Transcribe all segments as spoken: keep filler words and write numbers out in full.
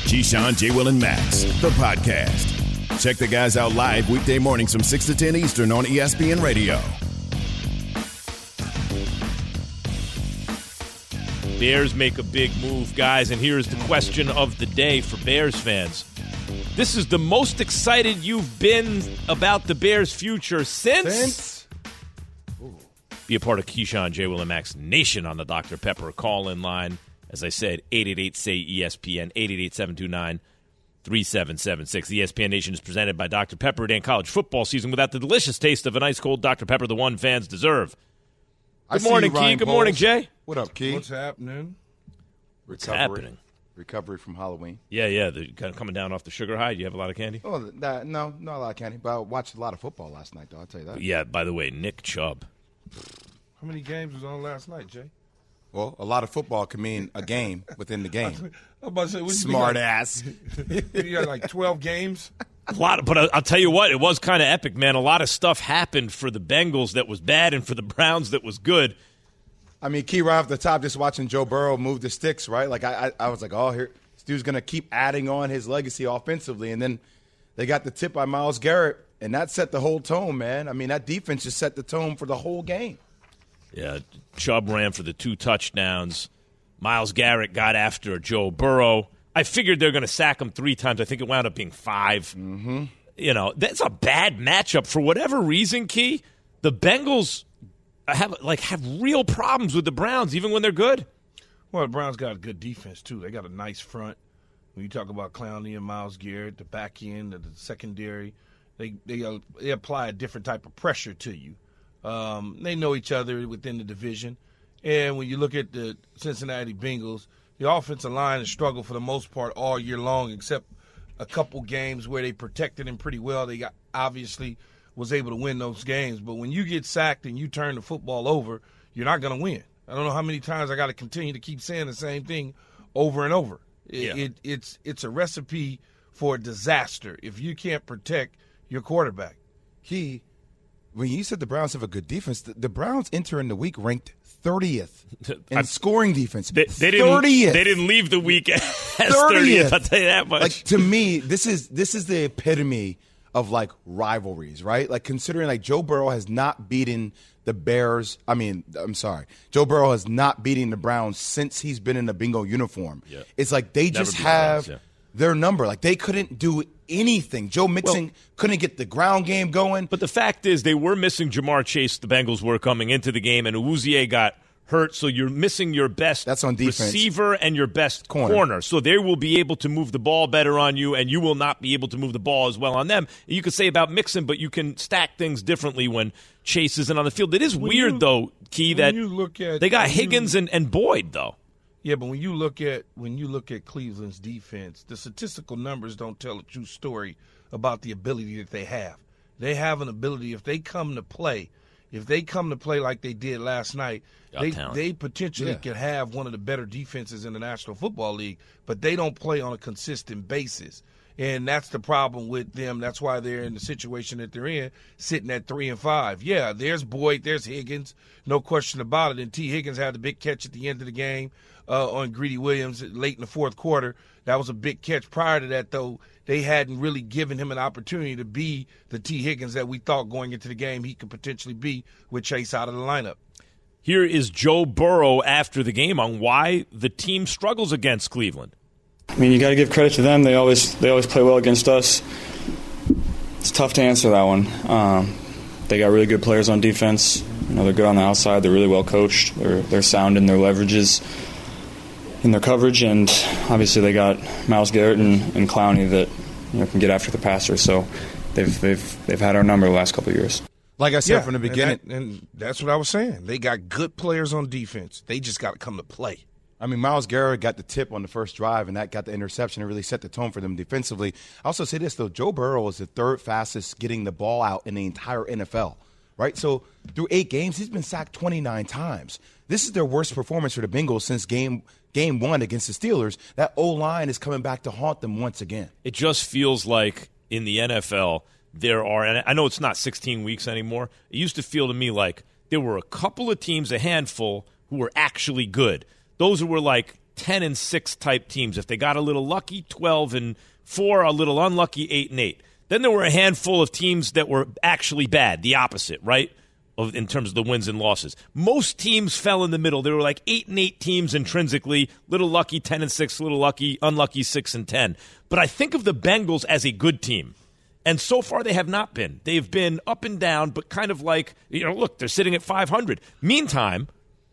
Keyshawn, J. Will, and Max, the podcast. Check the guys out live weekday mornings from six to ten Eastern on E S P N Radio. Bears make a big move, guys, and here's the question of the day for Bears fans. This is the most excited you've been about the Bears' future since? Since? Be a part of Keyshawn, J. Will, and Max Nation on the Doctor Pepper call-in line. As I said, eight eight eight, S A Y, E S P N, eight eight eight, seven two nine, three seven seven six. The E S P N Nation is presented by Doctor Pepper. And college football season without the delicious taste of an ice-cold Doctor Pepper, the one fans deserve. Good morning, Key. Good morning, Jay. What up, Key? What's happening? What's Recovery. happening? Recovery from Halloween. Yeah, yeah. They're kind of coming down off the sugar high. You have a lot of candy? Oh, that, no, not a lot of candy. But I watched a lot of football last night, though. I'll tell you that. Yeah, by the way, Nick Chubb. How many games was on last night, Jay? Well, a lot of football can mean a game within the game. I'm about to say, what you Smart think, ass. like, you got like twelve games? A lot, of, but I'll tell you what, it was kind of epic, man. A lot of stuff happened for the Bengals that was bad and for the Browns that was good. I mean, Key, right off the top, just watching Joe Burrow move the sticks, right? Like, I, I, I was like, oh, here, this dude's going to keep adding on his legacy offensively. And then they got the tip by Myles Garrett, and that set the whole tone, man. I mean, that defense just set the tone for the whole game. Yeah, Chubb ran for the two touchdowns. Myles Garrett got after Joe Burrow. I figured they're going to sack him three times. I think it wound up being five. Mm-hmm. You know, that's a bad matchup. For whatever reason, Key, the Bengals have like have real problems with the Browns, even when they're good. Well, the Browns got a good defense, too. They got a nice front. When you talk about Clowney and Myles Garrett, the back end, the secondary, they, they, uh, they apply a different type of pressure to you. Um, they know each other within the division. And when you look at the Cincinnati Bengals, the offensive line has struggled for the most part all year long, except a couple games where they protected him pretty well. They got obviously was able to win those games. But when you get sacked and you turn the football over, you're not going to win. I don't know how many times I got to continue to keep saying the same thing over and over. It, Yeah. it, it's it's a recipe for disaster if you can't protect your quarterback. Key, when you said the Browns have a good defense, the, the Browns entering the week ranked thirtieth in I- scoring defense. They, they didn't. thirtieth. They didn't leave the week as thirtieth. I'll tell you that much. Like, to me, this is this is the epitome of like rivalries, right? Like, considering like Joe Burrow has not beaten the Bears. I mean, I'm sorry, Joe Burrow has not beaten the Browns since he's been in the bingo uniform. Yeah. It's like they Never just beat the have Browns, yeah. their number. Like, they couldn't do anything. Joe Mixon Well- couldn't get the ground game going. But the fact is, they were missing Jamar Chase. The Bengals were coming into the game, and Awuzie got hurt. So you're missing your best That's on defense. receiver and your best Corner. corner. So they will be able to move the ball better on you, and you will not be able to move the ball as well on them. You could say about Mixon, but you can stack things differently when Chase isn't on the field. It is When weird, you- though, Key, when that you look at- they got when you- Higgins and, and Boyd, though. Yeah, but when you look at when you look at Cleveland's defense, the statistical numbers don't tell a true story about the ability that they have. They have an ability, if they come to play, if they come to play like they did last night, Got they talent. they potentially Yeah. could have one of the better defenses in the National Football League, but they don't play on a consistent basis. And that's the problem with them. That's why they're in the situation that they're in, sitting at three and five. Yeah, there's Boyd, there's Higgins, no question about it. And T. Higgins had the big catch at the end of the game uh, on Greedy Williams late in the fourth quarter. That was a big catch. Prior to that, though, they hadn't really given him an opportunity to be the T. Higgins that we thought going into the game he could potentially be with Chase out of the lineup. Here is Joe Burrow after the game on why the team struggles against Cleveland. I mean, you got to give credit to them. They always they always play well against us. It's tough to answer that one. Um, they got really good players on defense. You know, they're good on the outside. They're really well coached. They're they're sound in their leverages, in their coverage, and obviously they got Myles Garrett and, and Clowney that you know can get after the passer. So they've they've they've had our number the last couple of years. Like I said Yeah, from the and beginning, that- and that's what I was saying. They got good players on defense. They just got to come to play. I mean, Myles Garrett got the tip on the first drive, and that got the interception and really set the tone for them defensively. I also say this, though. Joe Burrow is the third fastest getting the ball out in the entire N F L, right? So through eight games, he's been sacked twenty-nine times. This is their worst performance for the Bengals since game game one against the Steelers. That O-line is coming back to haunt them once again. It just feels like in the N F L there are, and I know it's not sixteen weeks anymore. It used to feel to me like there were a couple of teams, a handful, who were actually good. Those who were like ten and six type teams. If they got a little lucky, twelve and four, a little unlucky, eight and eight. Then there were a handful of teams that were actually bad, the opposite, right? Of, in terms of the wins and losses. Most teams fell in the middle. There were like eight and eight teams intrinsically, little lucky ten and six, little lucky, unlucky six and ten. But I think of the Bengals as a good team. And so far they have not been. They've been up and down, but kind of like, you know, look, they're sitting at five hundred. Meantime,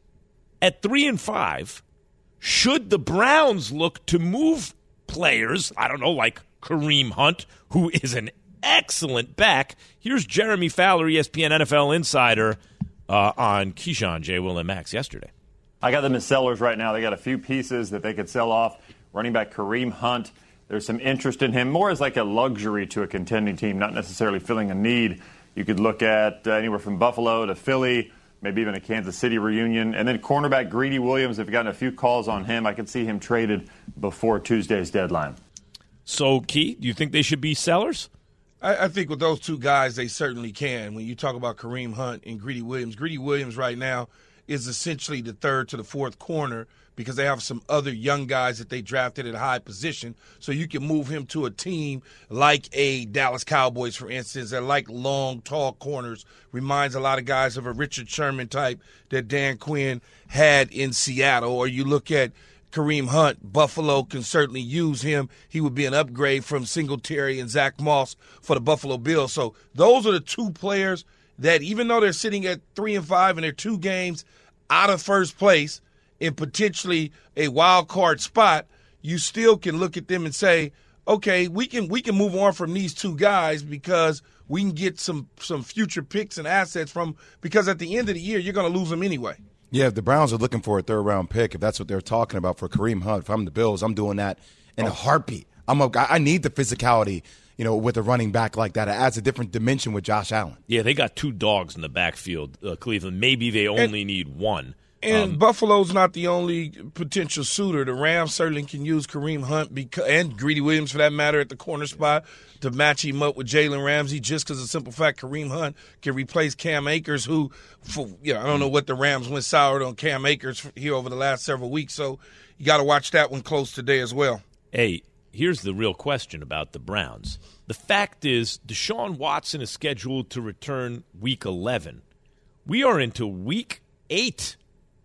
at three and five, should the Browns look to move players, I don't know, like Kareem Hunt, who is an excellent back. Here's Jeremy Fowler, E S P N N F L insider, uh, on Keyshawn, J. Will, and Max yesterday. I got them as sellers right now. They got a few pieces that they could sell off. Running back Kareem Hunt, there's some interest in him, more as like a luxury to a contending team, not necessarily filling a need. You could look at uh, anywhere from Buffalo to Philly, maybe even a Kansas City reunion. And then cornerback Greedy Williams, they've gotten a few calls on him. I could see him traded before Tuesday's deadline. So, Key, do you think they should be sellers? I, I think with those two guys, they certainly can. When you talk about Kareem Hunt and Greedy Williams, Greedy Williams right now is essentially the third to the fourth corner because they have some other young guys that they drafted at a high position. So you can move him to a team like a Dallas Cowboys, for instance, that like long, tall corners. Reminds a lot of guys of a Richard Sherman type that Dan Quinn had in Seattle. Or you look at Kareem Hunt, Buffalo can certainly use him. He would be an upgrade from Singletary and Zach Moss for the Buffalo Bills. So those are the two players that, even though they're sitting at three and five and they're two games out of first place in potentially a wild card spot, you still can look at them and say, okay, we can we can move on from these two guys because we can get some some future picks and assets from, because at the end of the year you're going to lose them anyway. Yeah, if the Browns are looking for a third-round pick, if that's what they're talking about for Kareem Hunt, if I'm the Bills, I'm doing that in a heartbeat. I'm a, I need the physicality, you know, with a running back like that. It adds a different dimension with Josh Allen. Yeah, they got two dogs in the backfield, uh, Cleveland. Maybe they only and, need one. And um, Buffalo's not the only potential suitor. The Rams certainly can use Kareem Hunt because, and Greedy Williams, for that matter, at the corner spot to match him up with Jalen Ramsey, just because of the simple fact Kareem Hunt can replace Cam Akers, who, for, you know, I don't know what the Rams went soured on Cam Akers here over the last several weeks. So you got to watch that one close today as well. Hey, here's the real question about the Browns. The fact is, Deshaun Watson is scheduled to return week eleven. We are into week eight.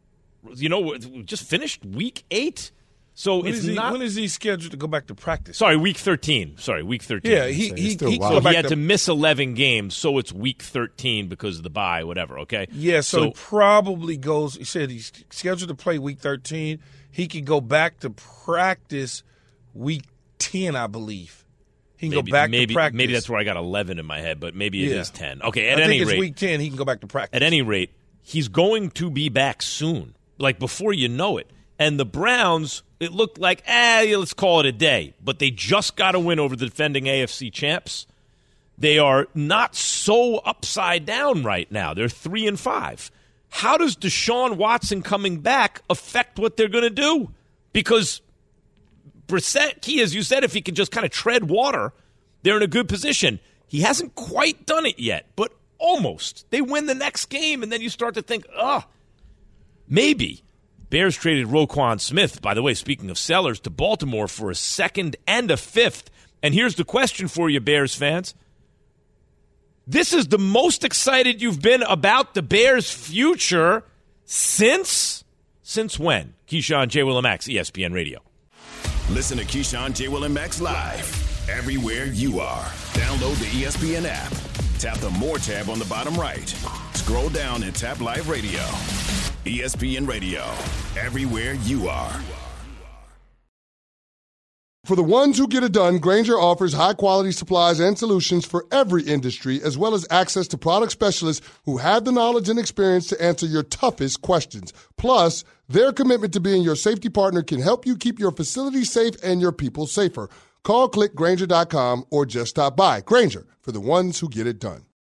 You know, we just finished week eight. So when it's is he, not. When is he scheduled to go back to practice? Sorry, week thirteen. Sorry, week thirteen. Yeah, he So he, he's still he, wild. So go he back had to, to miss eleven games, so it's week thirteen because of the bye, whatever, okay? Yeah, so, So- he probably goes. He said he's scheduled to play week thirteen. He could go back to practice week ten, I believe. He can Maybe, go back maybe, to practice. maybe that's where I got eleven in my head, but maybe it Yeah. is ten. Okay, at I any think it's rate, week ten. He can go back to practice. at any rate, he's going to be back soon, like before you know it. And the Browns, it looked like, eh, let's call it a day. But they just got a win over the defending A F C champs. They are not so upside down right now. They're three and five. How does Deshaun Watson coming back affect what they're going to do? Because Brissett, Key, as you said, if he can just kind of tread water, they're in a good position. He hasn't quite done it yet, but almost. They win the next game, and then you start to think, ugh, maybe. Bears traded Roquan Smith, by the way, speaking of sellers, to Baltimore for a second and a fifth. And here's the question for you, Bears fans. This is the most excited you've been about the Bears' future since, since when? Keyshawn, J. Will and Max, E S P N Radio. Listen to Keyshawn, J. Will and Max live everywhere you are. Download the E S P N app. Tap the More tab on the bottom right. Scroll down and tap Live Radio. E S P N Radio, everywhere you are. For the ones who get it done, Grainger offers high-quality supplies and solutions for every industry, as well as access to product specialists who have the knowledge and experience to answer your toughest questions. Plus, their commitment to being your safety partner can help you keep your facility safe and your people safer. Call, click Grainger dot com, or just stop by. Grainger, for the ones who get it done.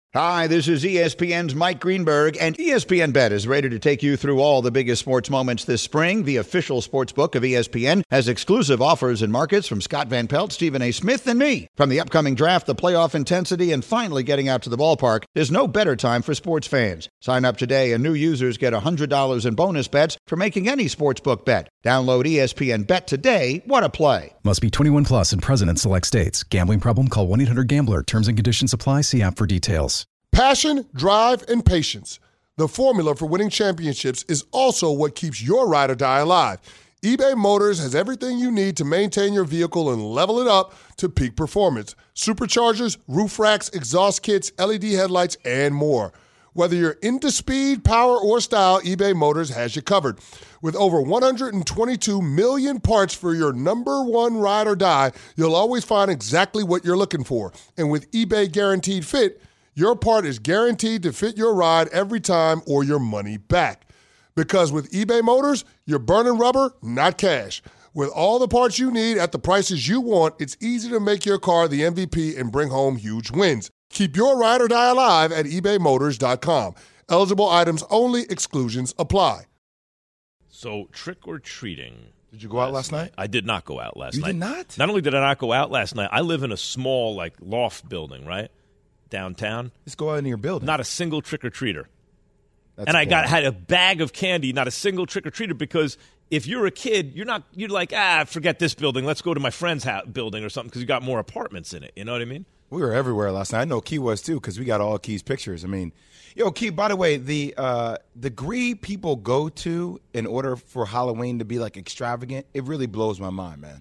Hi, this is E S P N's Mike Greenberg, and E S P N Bet is ready to take you through all the biggest sports moments this spring. The official sports book of E S P N has exclusive offers and markets from Scott Van Pelt, Stephen A. Smith, and me. From the upcoming draft, the playoff intensity, and finally getting out to the ballpark, there's no better time for sports fans. Sign up today, and new users get one hundred dollars in bonus bets for making any sportsbook bet. Download E S P N Bet today. What a play. Must be twenty-one plus and present in select states. Gambling problem? Call one eight hundred gambler. Terms and conditions apply. See app for details. Passion, drive, and patience. The formula for winning championships is also what keeps your ride or die alive. eBay Motors has everything you need to maintain your vehicle and level it up to peak performance. Superchargers, roof racks, exhaust kits, L E D headlights, and more. Whether you're into speed, power, or style, eBay Motors has you covered. With over one hundred twenty-two million parts for your number one ride or die, you'll always find exactly what you're looking for. And with eBay Guaranteed Fit, your part is guaranteed to fit your ride every time or your money back. Because with eBay Motors, you're burning rubber, not cash. With all the parts you need at the prices you want, it's easy to make your car the M V P and bring home huge wins. Keep your ride or die alive at ebay motors dot com. Eligible items only. Exclusions apply. So, trick or treating. Did you go out last night? I did not go out last you night. You did not? Not only did I not go out last night, I live in a small, like, loft building, right? Downtown. Just go out into your building. Not a single trick-or-treater. That's and I cool. got had a bag of candy, not a single trick-or-treater, because if you're a kid, you're not you're like, ah, forget this building. Let's go to my friend's house, building or something because you got more apartments in it. You know what I mean? We were everywhere last night. I know Key was too because we got all Key's pictures. I mean, yo, Key, by the way, the uh, degree people go to in order for Halloween to be like extravagant, it really blows my mind, man.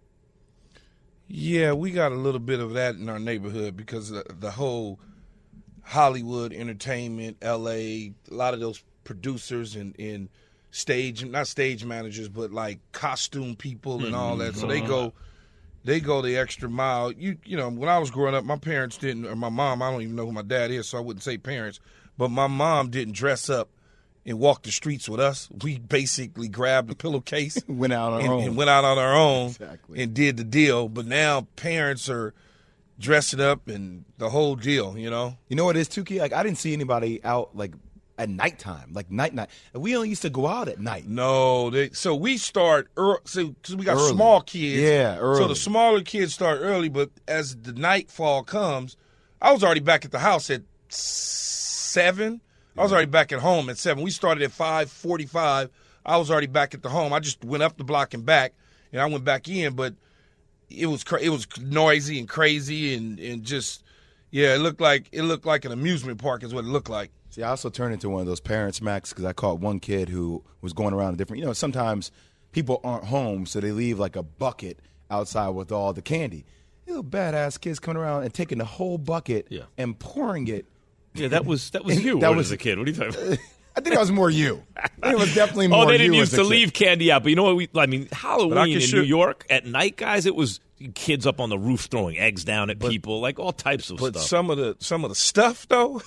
Yeah, we got a little bit of that in our neighborhood because the, the whole Hollywood entertainment, L A, a lot of those producers and, and stage, not stage managers, but like costume people and all that. So they go, they go the extra mile. You you know, when I was growing up, my parents didn't, or my mom, I don't even know who my dad is, so I wouldn't say parents, but my mom didn't dress up and walk the streets with us. We basically grabbed a pillowcase, went out on our and, own, and went out on our own, exactly. and did the deal. But now parents are dressing up and the whole deal. You know. You know what it is too, Key? Like I didn't see anybody out like at nighttime, like night night. We only used to go out at night. No, they, so we start early. So cause we got early. small kids. Yeah, early. So the smaller kids start early, but as the nightfall comes, I was already back at the house at seven. I was already back at home at seven. We started at five forty-five. I was already back at the home. I just went up the block and back, and I went back in. But it was cra- it was noisy and crazy and, and just yeah, it looked like it looked like an amusement park is what it looked like. See, I also turned into one of those parents, Max, because I caught one kid who was going around a different. You know, sometimes people aren't home, so they leave like a bucket outside with all the candy. You know, badass kids coming around and taking the whole bucket yeah. and pouring it. Yeah, that was that was you. that what, was as a kid. What are you talking about? I think that was more you. I think it was definitely more you. Oh, they didn't you used as a to kid. leave candy out, but you know what? We, I mean, Halloween I in sure- New York at night, guys. It was kids up on the roof throwing eggs down at But- people, like all types of But stuff. some of the some of the stuff though,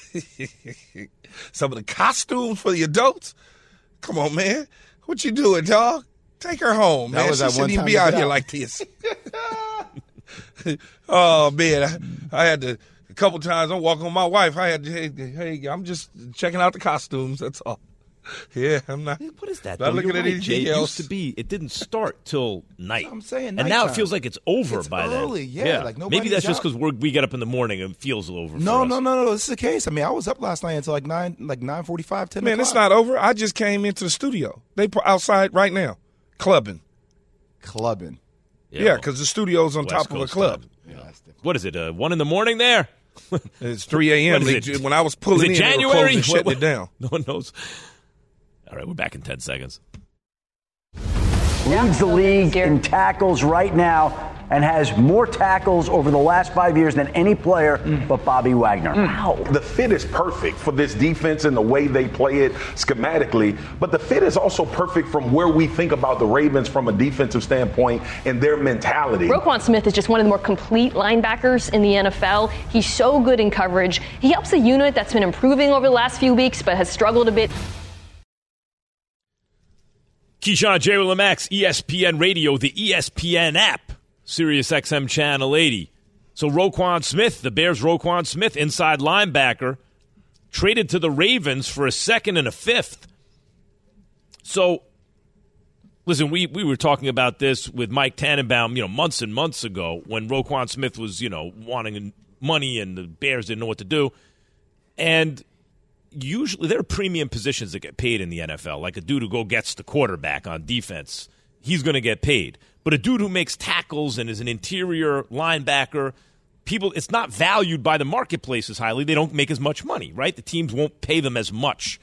some of the costumes for the adults. Come on, man, what you doing, dog? Take her home, That man. was She that shouldn't one even time be to out get here out. like this. Oh man, I, I had to a couple times. I'm walking with my wife. I had to, hey, hey, I'm just checking out the costumes. That's all. Yeah, I'm not. What is that? Not though? looking You're at right, anything Jay. It else. used to be. It didn't start till night. I'm saying and now it nighttime. feels like it's over It's by early, then. yeah, like maybe nobody's that's just out. because we get up in the morning and it feels over. No, for us. no, no, no. This is the case. I mean, I was up last night until like nine, like nine forty-five, ten. Man, o'clock. it's not over. I just came into the studio. They put outside right now, clubbing. clubbing. Yeah, because the studio's on West top of a Coast club. time. Yeah, that's different. What is it? Uh, one in the morning there. It's three a.m. What is They- it? When I was pulling Is it in, they were January? closing, shutting What- it down. No one knows. All right, we're back in ten seconds. Leads the league in tackles right now and has more tackles over the last five years than any player but Bobby Wagner. Wow. The fit is perfect for this defense and the way they play it schematically, but the fit is also perfect from where we think about the Ravens from a defensive standpoint and their mentality. Roquan Smith is just one of the more complete linebackers in the N F L. He's so good in coverage. He helps a unit that's been improving over the last few weeks but has struggled a bit. Keyshawn, J. Will and Max, E S P N Radio, the E S P N app, Sirius X M Channel eighty. So Roquan Smith, the Bears' Roquan Smith, inside linebacker, traded to the Ravens for a second and a fifth. So, listen, we, we were talking about this with Mike Tannenbaum, you know, months and months ago when Roquan Smith was, you know, wanting money and the Bears didn't know what to do. And usually there are premium positions that get paid in the N F L, like a dude who go gets the quarterback on defense. He's going to get paid. But a dude who makes tackles and is an interior linebacker, people, it's not valued by the marketplace as highly. They don't make as much money, right? The teams won't pay them as much.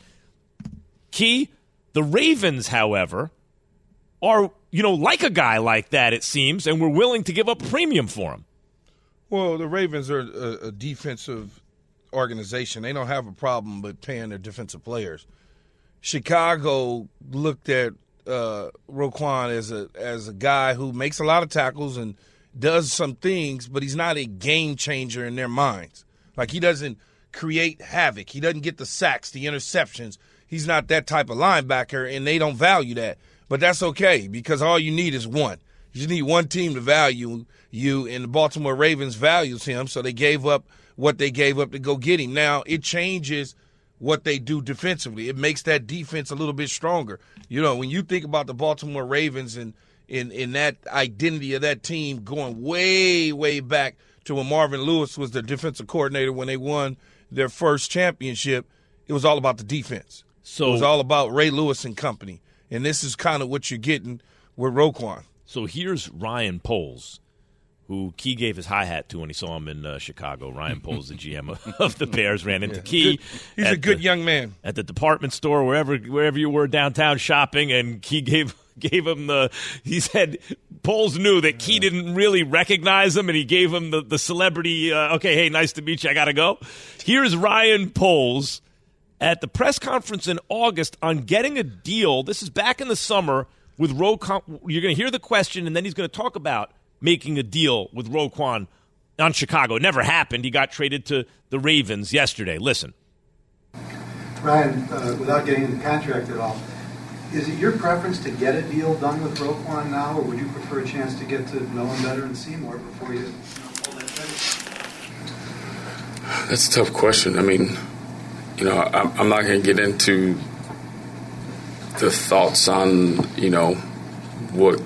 Key, the Ravens, however, are, you know, like a guy like that, it seems, and we're willing to give up a premium for him. Well, the Ravens are a, a defensive organization. They don't have a problem with paying their defensive players. Chicago looked at uh, Roquan as a as a guy who makes a lot of tackles and does some things, but he's not a game changer in their minds. Like, he doesn't create havoc. He doesn't get the sacks, the interceptions. He's not that type of linebacker, and they don't value that. But that's okay, because all you need is one. You just need one team to value you, and the Baltimore Ravens values him, so they gave up what they gave up to go get him. Now, it changes what they do defensively. It makes that defense a little bit stronger. You know, when you think about the Baltimore Ravens and in, in that identity of that team going way, way back to when Marvin Lewis was the defensive coordinator when they won their first championship, it was all about the defense. So it was all about Ray Lewis and company. And this is kind of what you're getting with Roquan. So here's Ryan Poles, who Key gave his hi-hat to when he saw him in uh, Chicago. Ryan Poles, the G M of, of the Bears, ran into yeah. Key. Good. He's a good the, young man. At the department store, wherever wherever you were downtown shopping, and Key gave gave him the – he said Poles knew that Key didn't really recognize him, and he gave him the, the celebrity, uh, okay, hey, nice to meet you, I got to go. Here's Ryan Poles at the press conference in August on getting a deal. This is back in the summer with Roquan. You're going to hear the question, and then he's going to talk about making a deal with Roquan on Chicago. It never happened. He got traded to the Ravens yesterday. Listen. Ryan, uh, without getting into the contract at all, is it your preference to get a deal done with Roquan now, or would you prefer a chance to get to know him better and see more before you, you know, pull that trigger? That's a tough question. I mean, you know, I'm not going to get into the thoughts on, you know, what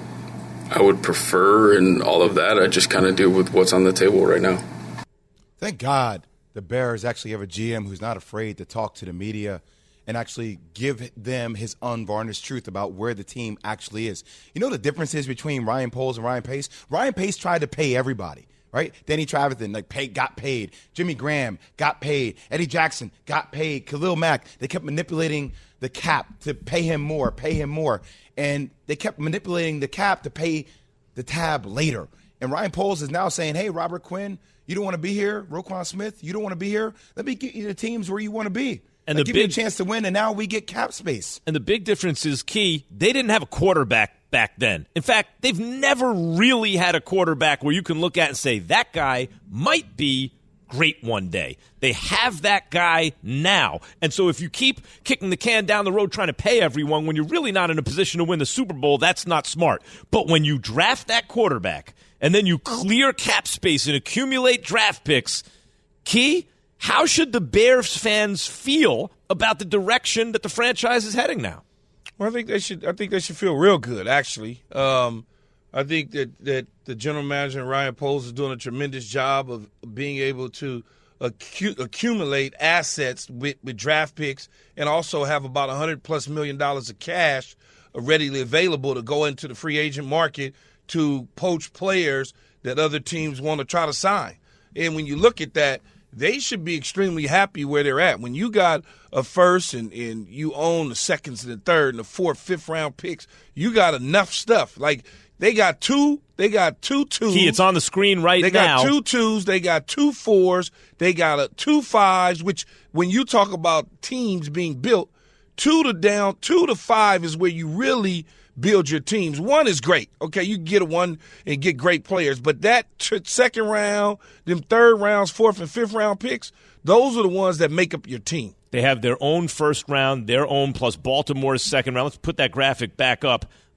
I would prefer and all of that. I just kind of deal with what's on the table right now. Thank God the Bears actually have a G M who's not afraid to talk to the media and actually give them his unvarnished truth about where the team actually is. You know the difference is between Ryan Poles and Ryan Pace? Ryan Pace tried to pay everybody. Right? Danny Trevathan, like, pay, got paid. Jimmy Graham got paid. Eddie Jackson got paid. Khalil Mack, they kept manipulating the cap to pay him more, pay him more. And they kept manipulating the cap to pay the tab later. And Ryan Poles is now saying, hey, Robert Quinn, you don't want to be here? Roquan Smith, you don't want to be here? Let me get you the teams where you want to be. And like, the give big, you a chance to win, and now we get cap space. And the big difference is, Key, they didn't have a quarterback back then. In fact, they've never really had a quarterback where you can look at and say, that guy might be great one day. They have that guy now. And so if you keep kicking the can down the road trying to pay everyone when you're really not in a position to win the Super Bowl, that's not smart. But when you draft that quarterback and then you clear cap space and accumulate draft picks, Key, how should the Bears fans feel about the direction that the franchise is heading now? Well, I think they should. I think they should feel real good. Actually, um, I think that, that the general manager Ryan Poles is doing a tremendous job of being able to acu- accumulate assets with, with draft picks, and also have about a hundred plus million dollars of cash readily available to go into the free agent market to poach players that other teams want to try to sign. And when you look at that, they should be extremely happy where they're at. When you got a first and, and you own the seconds and the third and the fourth, fifth round picks, you got enough stuff. Like, they got two, they got two twos. Key, it's on the screen right they now. They got two twos, they got two fours, they got a two fives, which when you talk about teams being built, two to down, two to five is where you really build your teams. One is great. Okay, you can get a one and get great players, but that t- second round, them third rounds, fourth and fifth round picks, those are the ones that make up your team. They have their own first round, their own plus Baltimore's second round. Let's put that graphic back up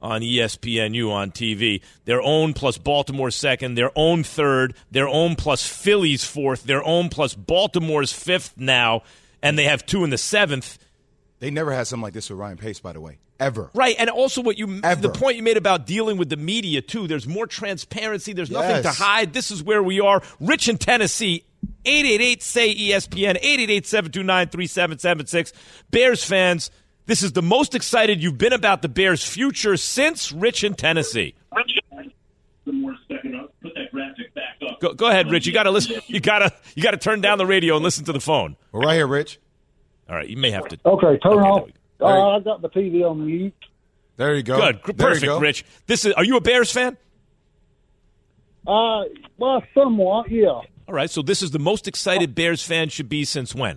on E S P N U on T V. Their own plus Baltimore second, their own third, their own plus Philly's fourth, their own plus Baltimore's fifth now, and they have two in the seventh. They never had something like this with Ryan Pace, by the way, ever. Right, and also what you Ever. the point you made about dealing with the media, too. There's more transparency. There's nothing Yes. to hide. This is where we are. Rich in Tennessee, eight eight eight, S A Y, E S P N, eight eight eight, seven two nine, three seven seven six. Bears fans, this is the most excited you've been about the Bears' future since Rich in Tennessee. Go, go ahead, Rich. You got to listen. You got to you got to turn down the radio and listen to the phone. We're right here, Rich. All right, you may have to. Okay, turn okay, off. Uh, I got the T V on mute. There you go. Good, There perfect, you go. Rich. This is. Are you a Bears fan? Uh, well, somewhat, yeah. All right, so this is the most excited Bears fan should be since when?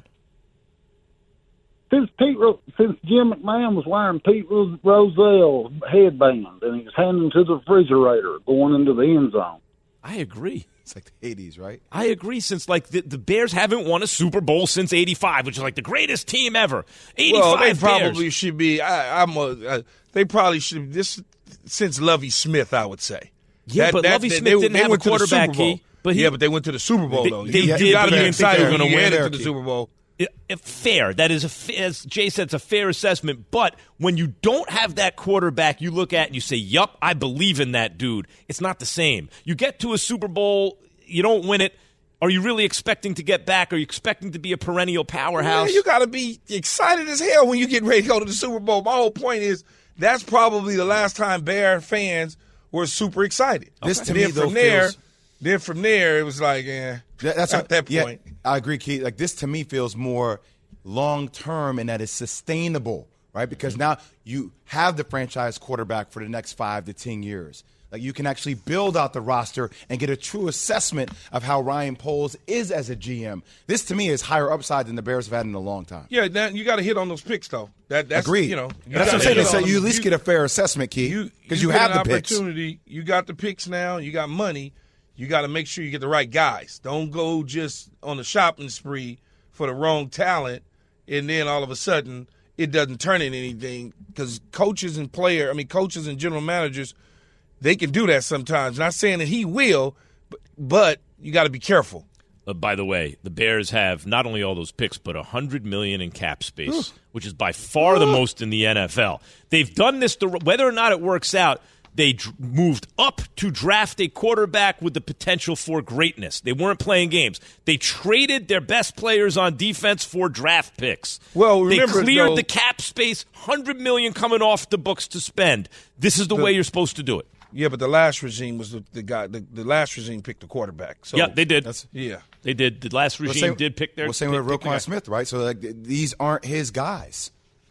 Since Pete, Ro- since Jim McMahon was wearing Pete Ro- Rozelle headband and he was handing to the refrigerator going into the end zone. I agree. It's like the eighties, right? I agree. Since like the, the Bears haven't won a Super Bowl since eighty-five, which is like the greatest team ever. eighty-five Well, they Bears. probably should be. I, I'm a. Uh, they probably should. This since Lovie Smith, I would say. Yeah, but Lovie Smith didn't have a quarterback, Key, but he- yeah, but they went to the Super Bowl They- though. they you did, got to but be you excited didn't when think you they were went gonna into the win. Super Bowl. It, it, fair. That is, a, fa- as Jay said, it's a fair assessment. But when you don't have that quarterback, you look at and you say, yup, I believe in that dude. It's not the same. You get to a Super Bowl, you don't win it. Are you really expecting to get back? Are you expecting to be a perennial powerhouse? Yeah, you got to be excited as hell when you get ready to go to the Super Bowl. My whole point is that's probably the last time Bear fans were super excited. This And to then me, though, from there, feels- then from there, it was like, eh, That- That's at what- that yeah, point. I agree, Keith. Like this to me feels more long term and that it's sustainable, right? Because now you have the franchise quarterback for the next five to ten years. Like you can actually build out the roster and get a true assessment of how Ryan Poles is as a G M. This to me is higher upside than the Bears have had in a long time. Yeah, now you got to hit on those picks though. That that's Agreed. You know, you that's what I'm gotta saying. hit So on you at them. least get a fair assessment, Keith, because you, get have an the picks. opportunity. You got the picks now. You got money. You got to make sure you get the right guys. Don't go just on a shopping spree for the wrong talent, and then all of a sudden it doesn't turn into anything. Because coaches and player, I mean, coaches and general managers, they can do that sometimes. Not saying that he will, but, but you got to be careful. Uh, by the way, the Bears have not only all those picks, but one hundred million dollars in cap space, which is by far the most in the N F L. They've done this, to, whether or not it works out, they dr- moved up to draft a quarterback with the potential for greatness. They weren't playing games. They traded their best players on defense for draft picks. Well, remember, they cleared though, the cap space, one hundred million dollars coming off the books to spend. This is the, The- way you're supposed to do it. Yeah, but the last regime was the, the guy. The, the last regime picked the quarterback. So yeah, they did. yeah, they did. The last regime Well, same- did pick their. Well, same pick- with pick the guy. Roquan Smith, right? So like th- these aren't his guys.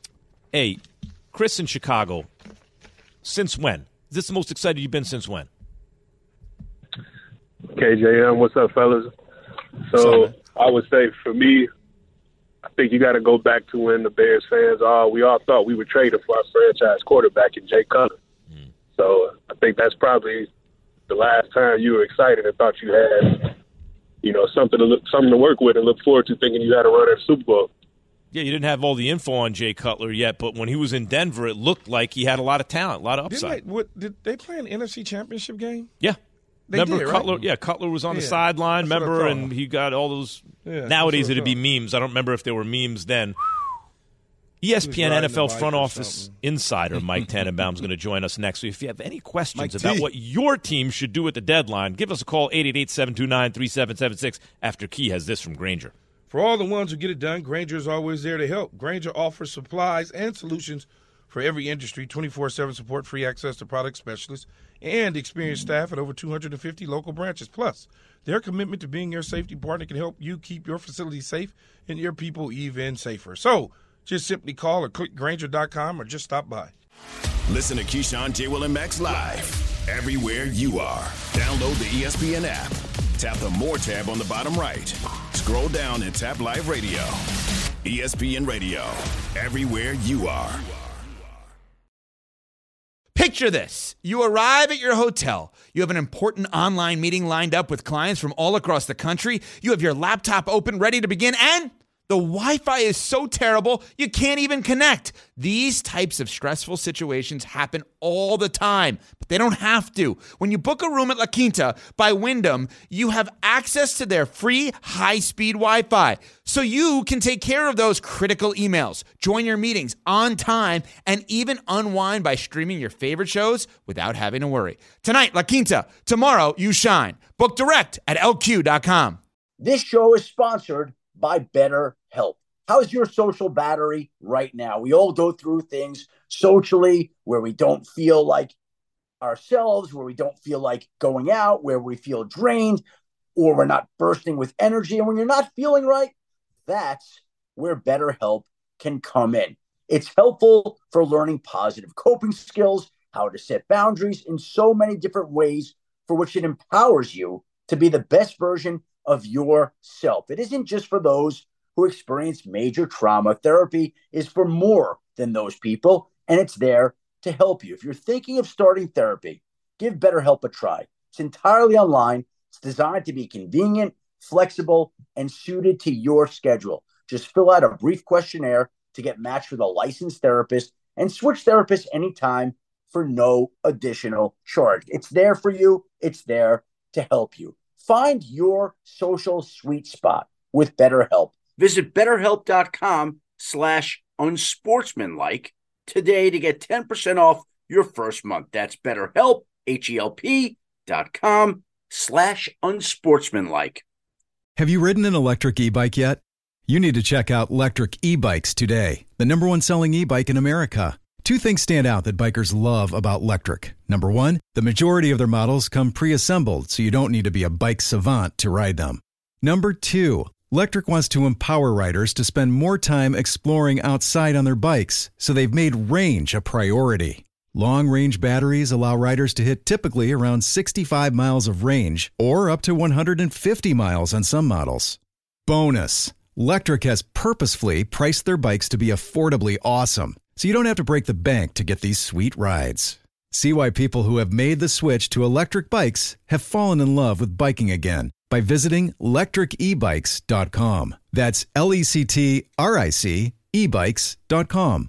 Hey, Chris in Chicago, since when? Is this the most excited you've been since when? K J M, what's up, fellas? So I would say for me, I think you got to go back to when the Bears fans, uh, we all thought we were trading for our franchise quarterback in Jay Cutler. Mm. So I think that's probably the last time you were excited and thought you had, you know, something to look, something to work with and look forward to, thinking you had a run at the Super Bowl. Yeah, you didn't have all the info on Jay Cutler yet, but when he was in Denver, it looked like he had a lot of talent, a lot of upside. Didn't they, what, did they play an N F C Championship game? Yeah. They remember did, right? Cutler? Yeah, Cutler was on the Yeah, sideline, that's what I remember, thought. and he got all those. Yeah, nowadays, that's what I it'd be thought. memes. I don't remember if there were memes then. E S P N riding N F L the bike front or office something. insider Mike Tannenbaum is going to join us next. So if you have any questions Mike about T. what your team should do at the deadline, give us a call, eight eight eight, seven two nine, three seven seven six, after Key has this from Granger. For all the ones who get it done, Granger is always there to help. Granger offers supplies and solutions for every industry, twenty-four seven support, free access to product specialists, and experienced staff at over two hundred fifty local branches. Plus, their commitment to being your safety partner can help you keep your facility safe and your people even safer. So just simply call or click Granger dot com or just stop by. Listen to Keyshawn, J. Will, and Max live everywhere you are. Download the E S P N app. Tap the More tab on the bottom right. Scroll down and tap Live Radio. E S P N Radio. Everywhere you are. Picture this. You arrive at your hotel. You have an important online meeting lined up with clients from all across the country. You have your laptop open, ready to begin, and The Wi-Fi is so terrible, you can't even connect. These types of stressful situations happen all the time, but they don't have to. When you book a room at La Quinta by Wyndham, you have access to their free high-speed Wi-Fi, so you can take care of those critical emails, join your meetings on time, and even unwind by streaming your favorite shows without having to worry. Tonight, La Quinta. Tomorrow, you shine. Book direct at L Q dot com. This show is sponsored by BetterHelp. How's your social battery right now? We all go through things socially where we don't feel like ourselves, where we don't feel like going out, where we feel drained, or we're not bursting with energy. And when you're not feeling right, that's where BetterHelp can come in. It's helpful for learning positive coping skills, how to set boundaries in so many different ways, for which it empowers you to be the best version of yourself. It isn't just for those who experience major trauma. Therapy is for more than those people, and it's there to help you. If you're thinking of starting therapy, give BetterHelp a try. It's entirely online. It's designed to be convenient, flexible, and suited to your schedule. Just fill out a brief questionnaire to get matched with a licensed therapist and switch therapists anytime for no additional charge. It's there for you. It's there to help you. Find your social sweet spot with BetterHelp. Visit BetterHelp.com slash unsportsmanlike today to get ten percent off your first month. That's BetterHelp, H-E-L-P dot com slash unsportsmanlike. Have you ridden an electric e-bike yet? You need to check out Lectric E-Bikes today, the number one selling e-bike in America. Two things stand out that bikers love about Lectric. Number one, the majority of their models come pre-assembled, so you don't need to be a bike savant to ride them. Number two, Lectric wants to empower riders to spend more time exploring outside on their bikes, so they've made range a priority. Long-range batteries allow riders to hit typically around sixty-five miles of range, or up to one hundred fifty miles on some models. Bonus, Lectric has purposefully priced their bikes to be affordably awesome, so you don't have to break the bank to get these sweet rides. See why people who have made the switch to electric bikes have fallen in love with biking again by visiting lectric e bikes dot com. That's L E C T R I C e bikes dot com.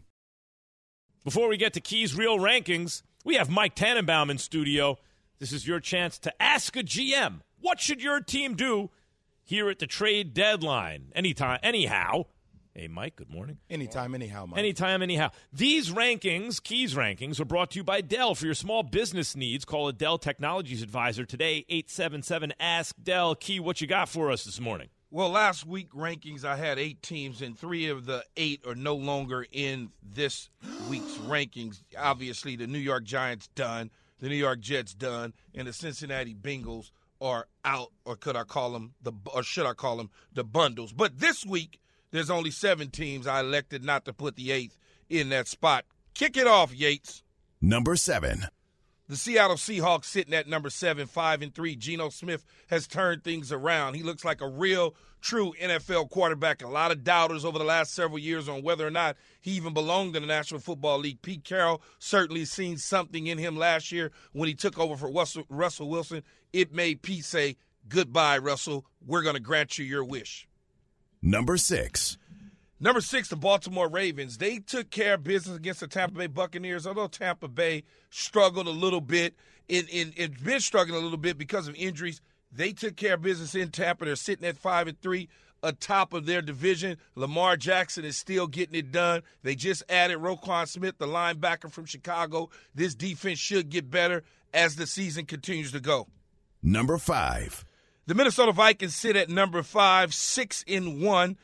Before we get to Key's Real Rankings, we have Mike Tannenbaum in studio. This is your chance to ask a G M, what should your team do here at the trade deadline? Anytime, anyhow. Hey, Mike, good morning. Anytime, anyhow, Mike. Anytime, anyhow. These rankings, Key's rankings, are brought to you by Dell. For your small business needs, call a Dell Technologies advisor today, eight seven seven, ask Dell. Key, what you got for us this morning? Well, last week rankings, I had eight teams, and three of the eight are no longer in this week's rankings. Obviously, the New York Giants done, the New York Jets done, and the Cincinnati Bengals are out, or could I call them, the, or should I call them, the bundles. But this week, there's only seven teams. I elected not to put the eighth in that spot. Kick it off, Yates. Number seven. The Seattle Seahawks sitting at number seven, five and three. Geno Smith has turned things around. He looks like a real, true N F L quarterback. A lot of doubters over the last several years on whether or not he even belonged in the National Football League. Pete Carroll certainly seen something in him last year when he took over for Russell, Russell Wilson. It made Pete say, goodbye, Russell. We're going to grant you your wish. Number six. Number six, the Baltimore Ravens. They took care of business against the Tampa Bay Buccaneers, although Tampa Bay struggled a little bit. It, it, it's been struggling a little bit because of injuries. They took care of business in Tampa. They're sitting at five and three, atop of their division. Lamar Jackson is still getting it done. They just added Roquan Smith, the linebacker from Chicago. This defense should get better as the season continues to go. Number five. The Minnesota Vikings sit at number five, six and one.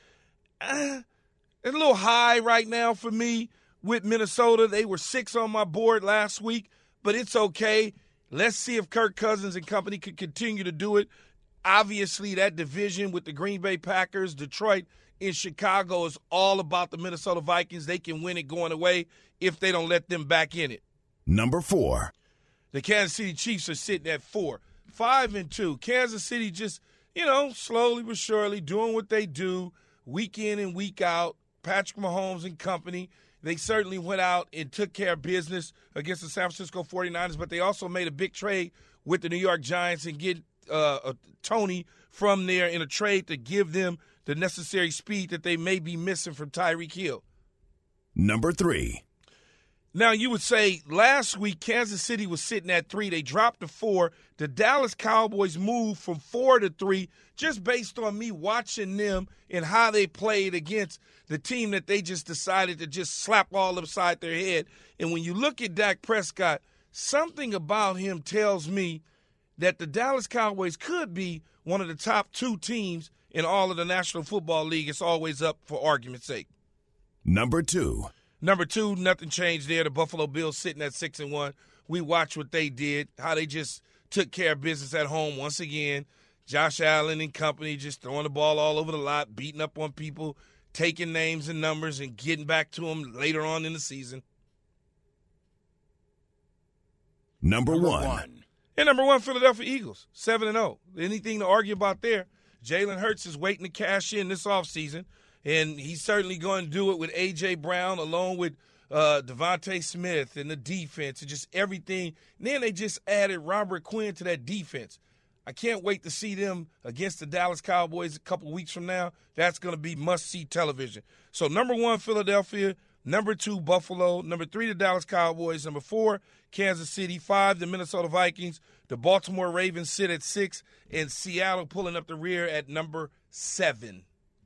Uh, it's a little high right now for me with Minnesota. They were six on my board last week, but it's okay. Let's see if Kirk Cousins and company can continue to do it. Obviously, that division with the Green Bay Packers, Detroit, and Chicago is all about the Minnesota Vikings. They can win it going away if they don't let them back in it. Number four. The Kansas City Chiefs are sitting at four. Five and two. Kansas City just, you know, slowly but surely doing what they do week in and week out. Patrick Mahomes and company, they certainly went out and took care of business against the San Francisco forty-niners, but they also made a big trade with the New York Giants and get uh, uh, Tony from there in a trade to give them the necessary speed that they may be missing from Tyreek Hill. Number three. Now, you would say last week Kansas City was sitting at three. They dropped to four. The Dallas Cowboys moved from four to three just based on me watching them and how they played against the team that they just decided to just slap all upside their head. And when you look at Dak Prescott, something about him tells me that the Dallas Cowboys could be one of the top two teams in all of the National Football League. It's always up for argument's sake. Number two. Number two, nothing changed there. The Buffalo Bills sitting at six and one. We watched what they did, how they just took care of business at home once again. Josh Allen and company just throwing the ball all over the lot, beating up on people, taking names and numbers and getting back to them later on in the season. Number, number one. one. And number one, Philadelphia Eagles, seven and oh. Anything to argue about there? Jalen Hurts is waiting to cash in this offseason. And he's certainly going to do it with A J. Brown along with uh, Devontae Smith and the defense and just everything. And then they just added Robert Quinn to that defense. I can't wait to see them against the Dallas Cowboys a couple of weeks from now. That's going to be must-see television. So number one, Philadelphia. Number two, Buffalo. Number three, the Dallas Cowboys. Number four, Kansas City. Five, the Minnesota Vikings. The Baltimore Ravens sit at six. And Seattle pulling up the rear at number seven.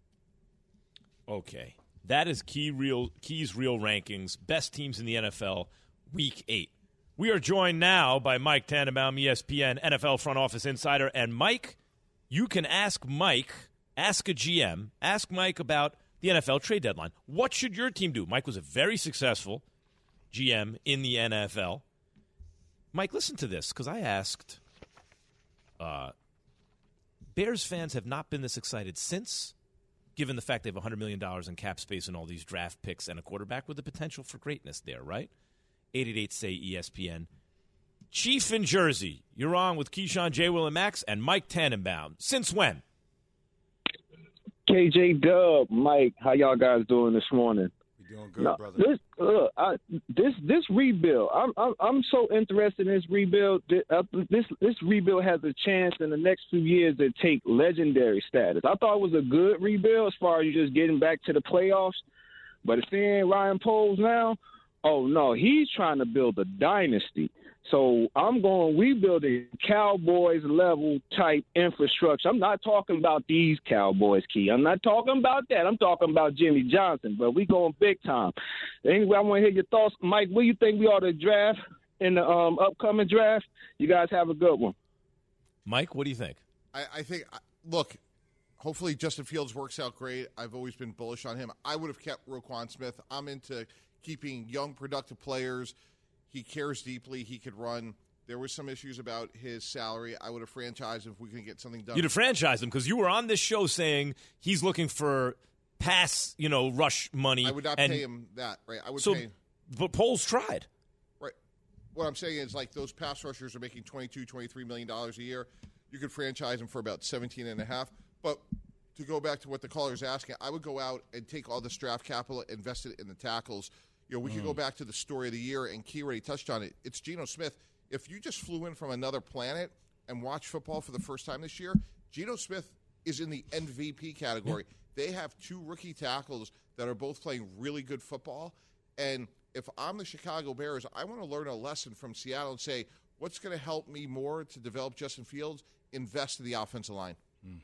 Okay. That is Key Real Key's Real Rankings, best teams in the N F L, week eight. We are joined now by Mike Tannenbaum, E S P N N F L front office insider. And Mike, you can ask Mike, ask a G M, ask Mike about the N F L trade deadline. What should your team do? Mike was a very successful G M in the N F L. Mike, listen to this, because I asked, uh, Bears fans have not been this excited since, given the fact they have one hundred million dollars in cap space and all these draft picks and a quarterback with the potential for greatness there, right? eight eight eight, S A Y, E S P N. Chief in Jersey, you're on with Keyshawn, J. Will, and Max, and Mike Tannenbaum. Since when? K J Dub, Mike, how y'all guys doing this morning? You're doing good, no, brother. This, uh, I, this, this rebuild, I'm, I'm, I'm so interested in this rebuild. This, this rebuild has a chance in the next few years to take legendary status. I thought it was a good rebuild as far as you just getting back to the playoffs, but seeing Ryan Poles now, oh no, he's trying to build a dynasty. So I'm going rebuilding Cowboys level type infrastructure. I'm not talking about these Cowboys, Key. I'm not talking about that. I'm talking about Jimmy Johnson, but we going big time. Anyway, I want to hear your thoughts. Mike, what do you think we ought to draft in the um, upcoming draft? You guys have a good one. Mike, what do you think? I, I think, look, hopefully Justin Fields works out great. I've always been bullish on him. I would have kept Roquan Smith. I'm into keeping young, productive players. He cares deeply. He could run. There were some issues about his salary. I would have franchised him if we can get something done. You'd have franchised him because you were on this show saying he's looking for pass, you know, rush money. I would not and pay him that, right? I would so, pay. But Poles tried. Right. What I'm saying is, like, those pass rushers are making twenty-two, twenty-three million dollars a year. You could franchise them for about seventeen and a half. But to go back to what the caller's asking, I would go out and take all this draft capital, invest it in the tackles. You know, we mm. could go back to the story of the year, and Key already touched on it. It's Geno Smith. If you just flew in from another planet and watched football for the first time this year, Geno Smith is in the M V P category. Yeah. They have two rookie tackles that are both playing really good football. And if I'm the Chicago Bears, I want to learn a lesson from Seattle and say, what's going to help me more to develop Justin Fields? Invest in the offensive line. Mm.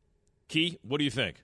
Key, what do you think?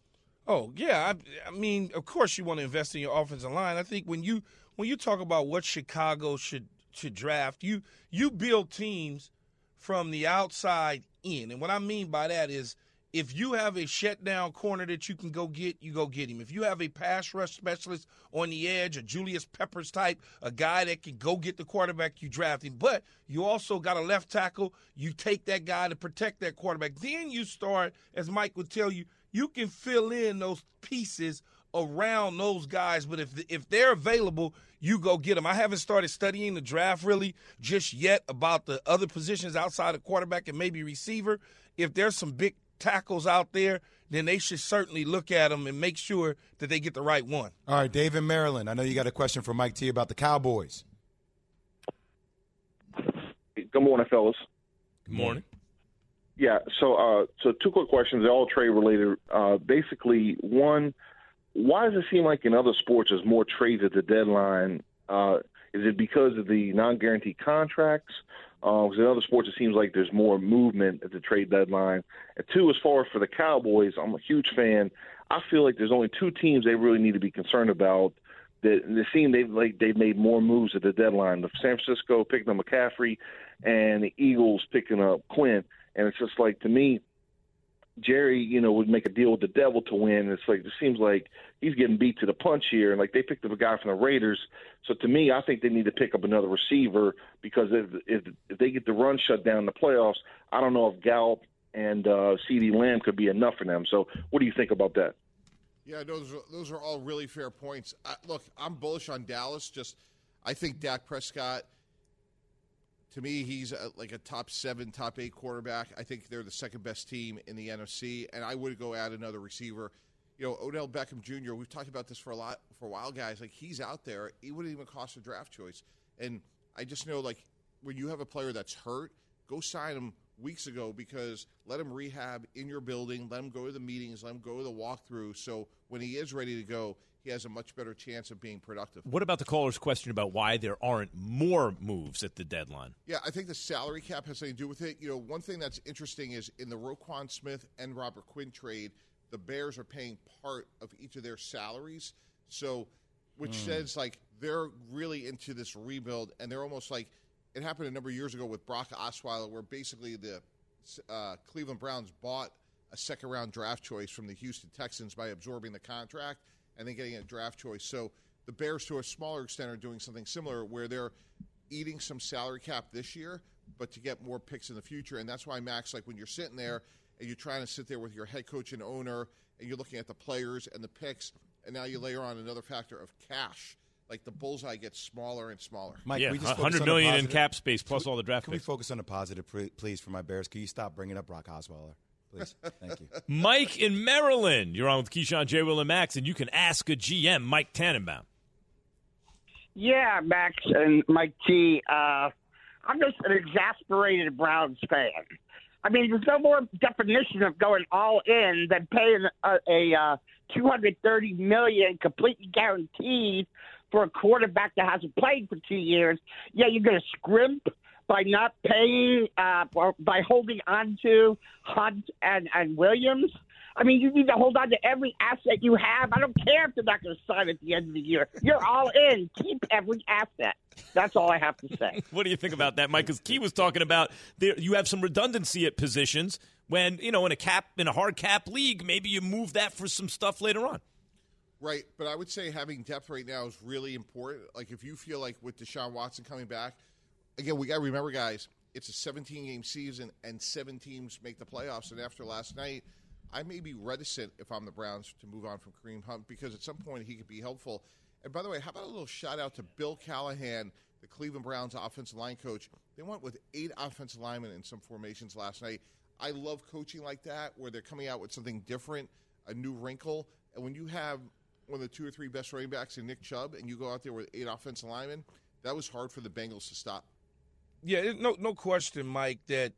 Oh, yeah. I, I mean, of course you want to invest in your offensive line. I think when you when you talk about what Chicago should should draft, you you build teams from the outside in. And what I mean by that is if you have a shutdown corner that you can go get, you go get him. If you have a pass rush specialist on the edge, a Julius Peppers type, a guy that can go get the quarterback, you draft him. But you also got a left tackle. You take that guy to protect that quarterback. Then you start, as Mike would tell you, you can fill in those pieces around those guys, but if if they're available, you go get them. I haven't started studying the draft really just yet about the other positions outside of quarterback and maybe receiver. If there's some big tackles out there, then they should certainly look at them and make sure that they get the right one. All right, Dave in Maryland. I know you got a question for Mike T about the Cowboys. Good morning, fellas. Good morning. Yeah, so uh, so two quick questions. They're all trade related. Uh, basically, one, why does it seem like in other sports there's more trades at the deadline? Uh, is it because of the non-guaranteed contracts? Uh, because in other sports it seems like there's more movement at the trade deadline. And two, as far as for the Cowboys, I'm a huge fan. I feel like there's only two teams they really need to be concerned about. That they seem they've like they've made more moves at the deadline. The San Francisco picking up McCaffrey, and the Eagles picking up Quinn. And it's just like, to me, Jerry, you know, would make a deal with the devil to win. It's like, it seems like he's getting beat to the punch here. And like, they picked up a guy from the Raiders. So to me, I think they need to pick up another receiver, because if if, if they get the run shut down in the playoffs, I don't know if Gallup and uh, CeeDee Lamb could be enough for them. So what do you think about that? Yeah, those are, those are all really fair points. Uh, look, I'm bullish on Dallas. Just, I think Dak Prescott, to me, he's a, like a top seven, top eight quarterback. I think they're the second best team in the N F C, and I would go add another receiver. You know, Odell Beckham Junior, we've talked about this for a lot for a while, guys. Like, he's out there. He wouldn't even cost a draft choice. And I just know, like, when you have a player that's hurt, go sign him weeks ago, because let him rehab in your building, let him go to the meetings, let him go to the walkthrough, so when he is ready to go, he has a much better chance of being productive. What about the caller's question about why there aren't more moves at the deadline? Yeah, I think the salary cap has something to do with it. You know, one thing that's interesting is in the Roquan Smith and Robert Quinn trade, the Bears are paying part of each of their salaries, so which mm. says, like, they're really into this rebuild, and they're almost like, it happened a number of years ago with Brock Osweiler, where basically the uh, Cleveland Browns bought a second-round draft choice from the Houston Texans by absorbing the contract and then getting a draft choice. So the Bears, to a smaller extent, are doing something similar, where they're eating some salary cap this year, but to get more picks in the future. And that's why, Max, like, when you're sitting there and you're trying to sit there with your head coach and owner, and you're looking at the players and the picks, and now you layer on another factor of cash, like, the bullseye gets smaller and smaller. Mike, yeah, we just one hundred million dollars in cap space plus we, all the draft can picks. Can we focus on the positive, please, for my Bears? Can you stop bringing up Brock Osweiler? Please. Thank you. Mike in Maryland. You're on with Keyshawn, J. Will, and Max, and you can ask a G M, Mike Tannenbaum. Yeah, Max and Mike T. Uh, I'm just an exasperated Browns fan. I mean, there's no more definition of going all in than paying a, a uh, two hundred thirty million dollars completely guaranteed for a quarterback that hasn't played for two years. Yeah, you're going to scrimp by not paying, uh, or by holding on to Hunt and, and Williams. I mean, you need to hold on to every asset you have. I don't care if they're not going to sign at the end of the year. You're all in. Keep every asset. That's all I have to say. What do you think about that, Mike? Because Key was talking about there, you have some redundancy at positions when, you know, in a cap, in a hard cap league, maybe you move that for some stuff later on. Right, but I would say having depth right now is really important. Like, if you feel like with Deshaun Watson coming back, again, we got to remember, guys, it's a seventeen-game season, and seven teams make the playoffs. And after last night, I may be reticent, if I'm the Browns, to move on from Kareem Hunt, because at some point he could be helpful. And by the way, how about a little shout-out to Bill Callahan, the Cleveland Browns offensive line coach. They went with eight offensive linemen in some formations last night. I love coaching like that, where they're coming out with something different, a new wrinkle. And when you have one of the two or three best running backs in Nick Chubb, and you go out there with eight offensive linemen, that was hard for the Bengals to stop. Yeah, no, no question, Mike, that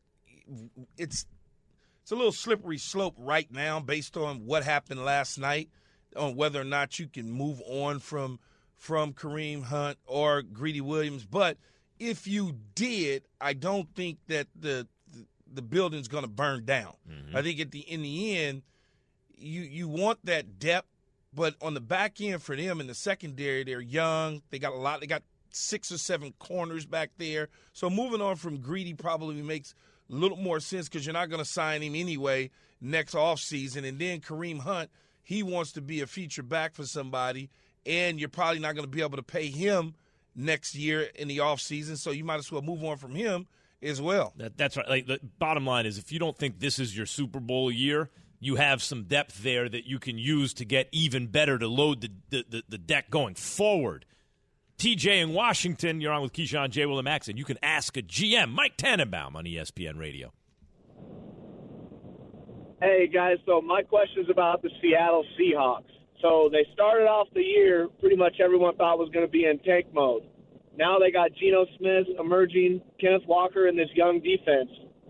it's it's a little slippery slope right now based on what happened last night, on whether or not you can move on from from Kareem Hunt or Greedy Williams. But if you did, I don't think that the the, the building's going to burn down. Mm-hmm. I think at the in the end, you you want that depth. But on the back end for them in the secondary, they're young. They got a lot. They got six or seven corners back there. So moving on from Greedy probably makes a little more sense, because you're not going to sign him anyway next offseason. And then Kareem Hunt, he wants to be a feature back for somebody, and you're probably not going to be able to pay him next year in the offseason. So you might as well move on from him as well. That, that's right. Like, the bottom line is, if you don't think this is your Super Bowl year, you have some depth there that you can use to get even better, to load the the, the, the deck going forward. T J in Washington, you're on with Keyshawn, J. Will, and Max, and you can ask a G M, Mike Tannenbaum, on E S P N Radio. Hey, guys, so my question is about the Seattle Seahawks. So they started off the year, pretty much everyone thought was going to be in tank mode. Now they got Geno Smith emerging, Kenneth Walker, and this young defense.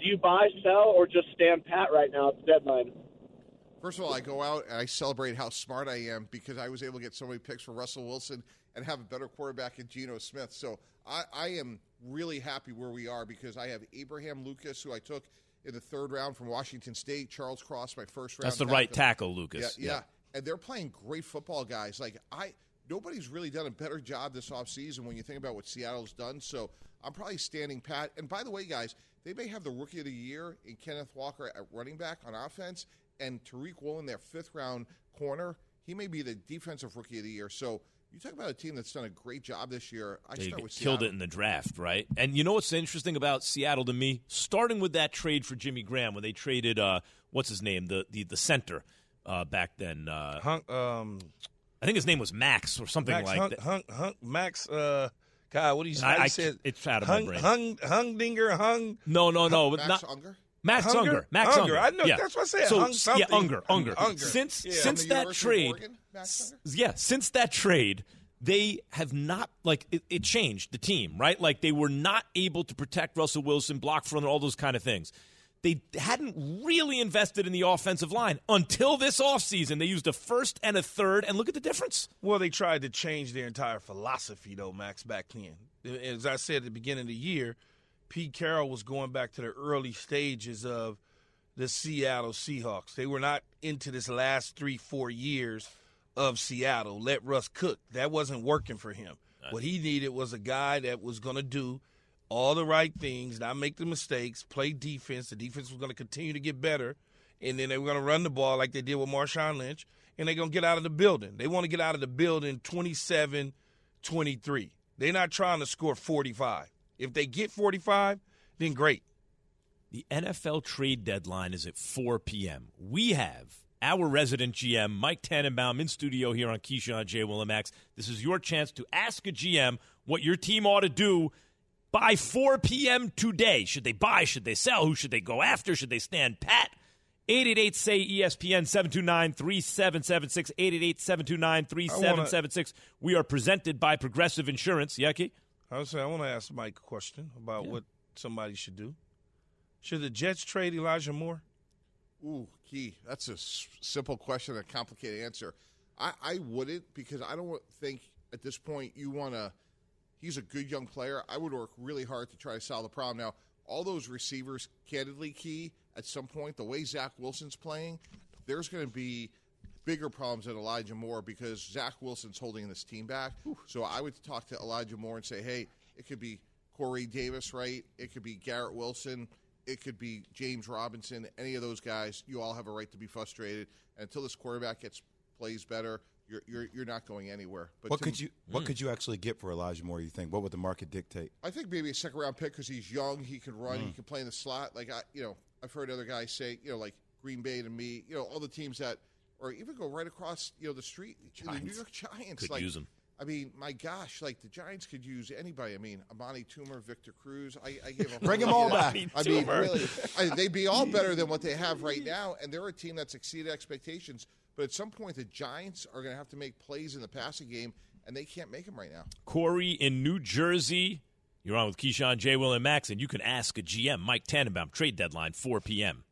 do you buy, sell, or just stand pat right now at the deadline? First of all, I go out and I celebrate how smart I am because I was able to get so many picks for Russell Wilson and have a better quarterback in Geno Smith. So I, I am really happy where we are because I have Abraham Lucas, who I took in the third round from Washington State, Charles Cross, my first round. That's the tackle. right tackle, Lucas. Yeah, yeah. yeah. And they're playing great football, guys. Like I, nobody's really done a better job this offseason when you think about what Seattle's done. So I'm probably standing pat. And by the way, guys, they may have the rookie of the year in Kenneth Walker at running back on offense, and Tariq Woolen, their fifth-round corner, he may be the defensive rookie of the year. So you talk about a team that's done a great job this year. I they start with killed Seattle. it in the draft, right? And you know what's interesting about Seattle to me? Starting with that trade for Jimmy Graham when they traded, uh, what's his name, the the, the center uh, back then. Uh, Hunk, um, I think his name was Max or something Max like Hunk, that. Hunk, Hunk, Max, uh, God, what do you say? I, I, said, it's out of hung, my brain. Hung, Hungdinger, Hung. No, no, no. Max not, Unger? Max Hunger? Unger. Max Unger. Unger. I know. Yeah. That's what I said. So, Hung something. yeah, Unger. Unger. Unger. Since Yeah. since From the that University trade, of Oregon, Max Unger? yeah, since that trade, they have not like it, it changed the team, right? Like they were not able to protect Russell Wilson, block front, all those kind of things. They hadn't really invested in the offensive line until this offseason. They used a first and a third, and look at the difference. Well, they tried to change their entire philosophy, though, Max, back then. As I said at the beginning of the year, Pete Carroll was going back to the early stages of the Seattle Seahawks. They were not into this last three, four years of Seattle. Let Russ cook. That wasn't working for him. Nice. What he needed was a guy that was going to do all the right things, not make the mistakes, play defense. The defense was going to continue to get better, and then they were going to run the ball like they did with Marshawn Lynch, and they're going to get out of the building. They want to get out of the building twenty-seven twenty-three. They're not trying to score forty-five. If they get forty-five, then great. The N F L trade deadline is at four p.m. We have our resident G M, Mike Tannenbaum, in studio here on Keyshawn, J. Will, and Max. This is your chance to ask a G M what your team ought to do by four p.m. today. Should they buy? Should they sell? Who should they go after? Should they stand pat? eight eight eight, S A Y, E S P N, seven two nine, three seven seven six, eight eight eight, seven two nine, three seven seven six. We are presented by Progressive Insurance. Yaki? I was saying, I want to ask Mike a question about Yeah. what somebody should do. Should the Jets trade Elijah Moore? Ooh, Key. That's a s- simple question, a complicated answer. I, I wouldn't because I don't think at this point you want to – he's a good young player. I would work really hard to try to solve the problem. Now, all those receivers, candidly, Key, at some point, the way Zach Wilson's playing, there's going to be bigger problems than Elijah Moore because Zach Wilson's holding this team back. Ooh. So I would talk to Elijah Moore and say, hey, it could be Corey Davis, right? It could be Garrett Wilson. It could be James Robinson. Any of those guys, you all have a right to be frustrated. And until this quarterback gets plays better, you're you're, you're not going anywhere. But what to, could you What mm. could you actually get for Elijah Moore, you think? What would the market dictate? I think maybe a second-round pick because he's young. He can run. Mm. He can play in the slot. Like, I, you know, I've heard other guys say, you know, like Green Bay to me, you know, all the teams that – or even go right across, you know, the street. The New York Giants. Could like, use them. I mean, my gosh, like the Giants could use anybody. I mean, Amani Toomer, Victor Cruz. I, I give them bring them all back. I mean, really, I, they'd be all better than what they have right now, and they're a team that's exceeded expectations. But at some point, the Giants are going to have to make plays in the passing game, and they can't make them right now. Corey in New Jersey, you're on with Keyshawn, J. Will, and Max, and you can ask a G M, Mike Tannenbaum. Trade deadline four p.m.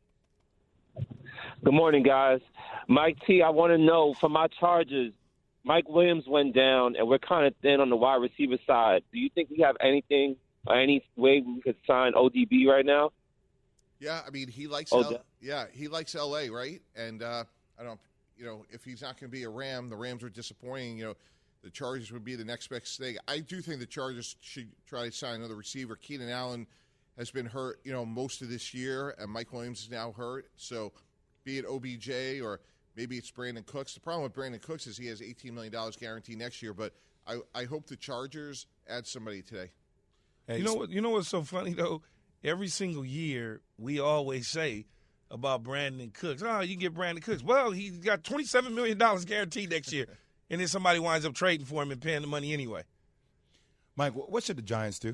Good morning, guys. Mike T, I want to know for my Chargers. Mike Williams went down, and we're kind of thin on the wide receiver side. Do you think we have anything or any way we could sign O D B right now? Yeah, I mean, he likes Oh, L- yeah. yeah, he likes L A, right? And uh, I don't, you know, if he's not going to be a Ram, the Rams are disappointing. You know, the Chargers would be the next best thing. I do think the Chargers should try to sign another receiver. Keenan Allen has been hurt, you know, most of this year, and Mike Williams is now hurt. So, be it O B J or maybe it's Brandon Cooks. The problem with Brandon Cooks is he has eighteen million dollars guaranteed next year, but I, I hope the Chargers add somebody today. Hey, you know what? You know what's so funny though? Every single year, we always say about Brandon Cooks. Oh, you get Brandon Cooks. Well, he's got twenty-seven million dollars guaranteed next year, and then somebody winds up trading for him and paying the money anyway. Mike, what should the Giants do?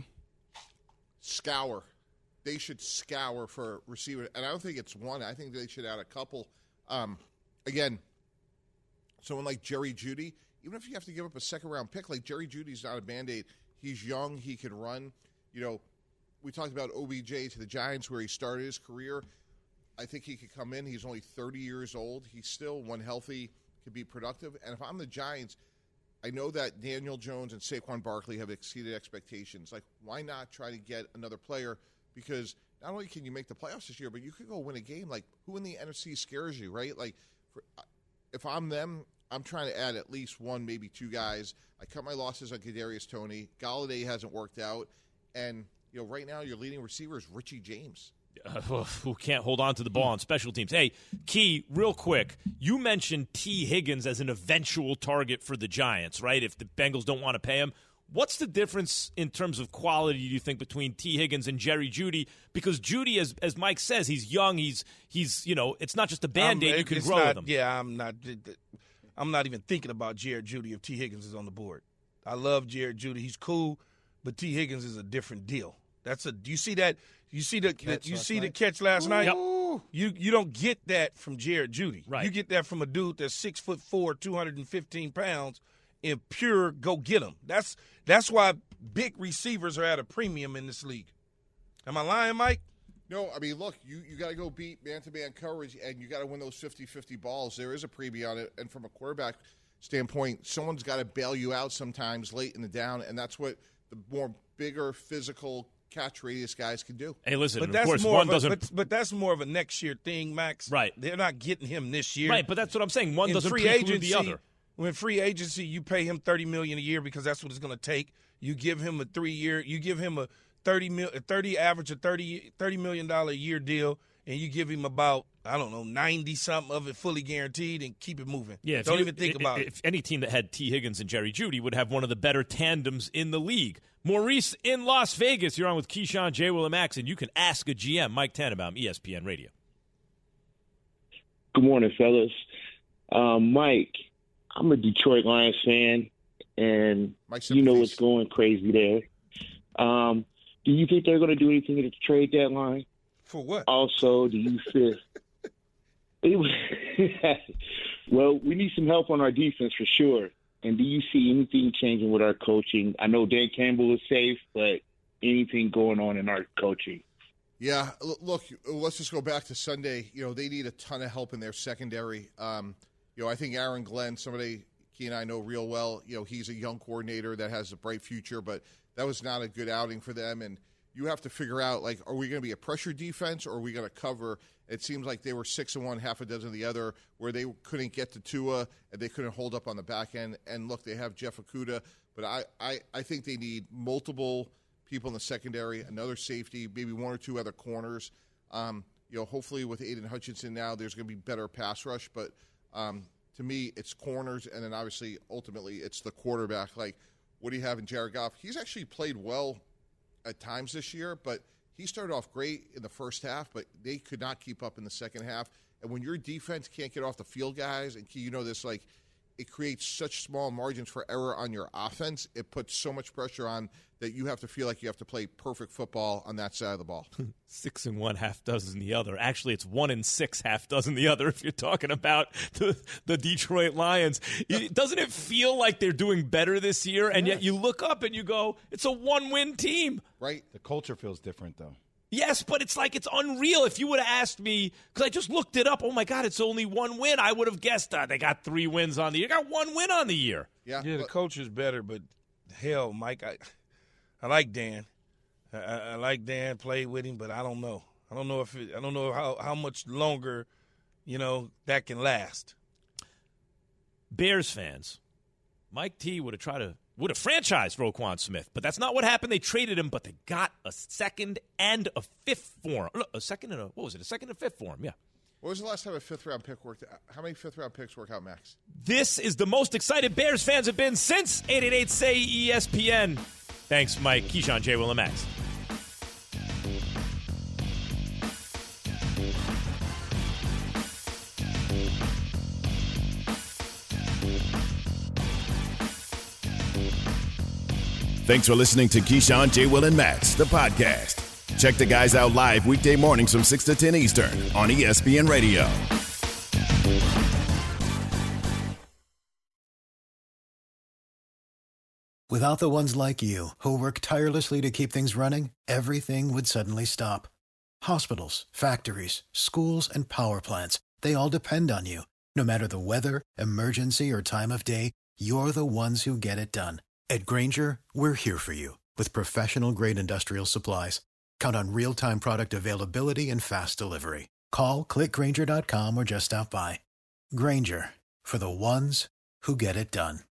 Scour. They should scour for receiver, and I don't think it's one. I think they should add a couple. Um, again, someone like Jerry Jeudy, even if you have to give up a second-round pick, like Jerry Jeudy's not a Band-Aid. He's young. He can run. You know, we talked about O B J to the Giants where he started his career. I think he could come in. He's only thirty years old. He's still, when healthy, could be productive. And if I'm the Giants, I know that Daniel Jones and Saquon Barkley have exceeded expectations. Like, why not try to get another player? Because not only can you make the playoffs this year, but you could go win a game. Like, who in the N F C scares you, right? Like, for, if I'm them, I'm trying to add at least one, maybe two guys. I cut my losses on Kadarius Toney. Galladay hasn't worked out. And, you know, right now your leading receiver is Richie James. Uh, who can't hold on to the ball on special teams. Hey, Key, real quick, you mentioned T. Higgins as an eventual target for the Giants, right? If the Bengals don't want to pay him. What's the difference in terms of quality, do you think, between T. Higgins and Jerry Jeudy? Because Jeudy, as as Mike says, he's young. He's, he's you know, it's not just a Band-Aid. Um, you can it's grow not, with him. Yeah, I'm not I'm not even thinking about Jared Jeudy if T. Higgins is on the board. I love Jared Jeudy. He's cool, but T. Higgins is a different deal. That's a. Do you see that? You see the Catch you last see night? the catch last night. Yep. You you don't get that from Jared Jeudy. Right. You get that from a dude that's six foot four, two hundred and fifteen pounds, and pure go get him. That's that's why big receivers are at a premium in this league. Am I lying, Mike? No, I mean, look, you, you got to go beat man-to-man coverage, and you got to win those fifty-fifty balls. There is a premium on it, and from a quarterback standpoint, someone's got to bail you out sometimes late in the down, and that's what the more bigger physical catch radius guys can do. Hey, listen, But of that's course, more one of a, doesn't. but, but that's more of a next year thing, Max. Right. They're not getting him this year. Right, but that's what I'm saying. One In doesn't free preclude agency, the other. When free agency, you pay him thirty million dollars a year because that's what it's going to take. You give him a three-year, you give him a thirty mil, a thirty average, a thirty, thirty million dollars a year deal, and you give him about, I don't know, ninety something of it fully guaranteed and keep it moving. Yeah, if don't you- even think if, about if it. any team that had T. Higgins and Jerry Jeudy would have one of the better tandems in the league. Maurice in Las Vegas, you're on with Keyshawn, J. Will, and Max, and you can ask a G M, Mike Tannenbaum, E S P N Radio. Good morning, fellas. Um, Mike, I'm a Detroit Lions fan, and you know what's going crazy there. Um, do you think they're going to do anything at the trade deadline? For what? Also, do you feel? Well, we need some help on our defense for sure. And do you see anything changing with our coaching? I know Dan Campbell is safe, but anything going on in our coaching? Yeah, l- look, let's just go back to Sunday. You know, they need a ton of help in their secondary. Um, you know, I think Aaron Glenn, somebody Key and I know real well, you know, he's a young coordinator that has a bright future, but that was not a good outing for them. And you have to figure out, like, are we going to be a pressure defense or are we going to cover? It seems like they were six and one, half a dozen of the other, where they couldn't get to Tua and they couldn't hold up on the back end. And look, they have Jeff Okudah, but I, I, I think they need multiple people in the secondary, another safety, maybe one or two other corners. Um, you know, hopefully with Aiden Hutchinson now, there's going to be better pass rush. But um, to me, it's corners, and then obviously, ultimately, it's the quarterback. Like, what do you have in Jared Goff? He's actually played well at times this year, but he started off great in the first half, but they could not keep up in the second half. And when your defense can't get off the field, guys, and Key, you know this, like, it creates such small margins for error on your offense. It puts so much pressure on that you have to feel like you have to play perfect football on that side of the ball. Six and one, half dozen the other. Actually, it's one and six, half dozen the other if you're talking about the, the Detroit Lions. It, doesn't it feel like they're doing better this year? And yet you look up and you go, it's a one-win team. Right. The culture feels different, though. Yes, but it's like it's unreal. If you would have asked me, because I just looked it up, oh, my God, it's only one win, I would have guessed uh, they got three wins on the year. They got one win on the year. Yeah, yeah, the culture's better, but hell, Mike, I, I like Dan. I, I like Dan. Played with him, but I don't know. I don't know if it, I don't know how, how much longer, you know, that can last. Bears fans, Mike T would have tried to would have franchised Roquan Smith, but that's not what happened. They traded him, but they got a second and a fifth for him. A second and a what was it? A second and fifth for him. Yeah. What was the last time a fifth round pick worked? How many fifth round picks work out, Max? This is the most excited Bears fans have been since eight eight eight say E S P N. Thanks, Mike. Keyshawn, J. Will, and Max. Thanks for listening to Keyshawn, J. Will, and Max, the podcast. Check the guys out live weekday mornings from six to ten Eastern on E S P N Radio. Without the ones like you, who work tirelessly to keep things running, everything would suddenly stop. Hospitals, factories, schools, and power plants, they all depend on you. No matter the weather, emergency, or time of day, you're the ones who get it done. At Grainger, we're here for you with professional-grade industrial supplies. Count on real-time product availability and fast delivery. Call, click Grainger dot com, or just stop by. Grainger, for the ones who get it done.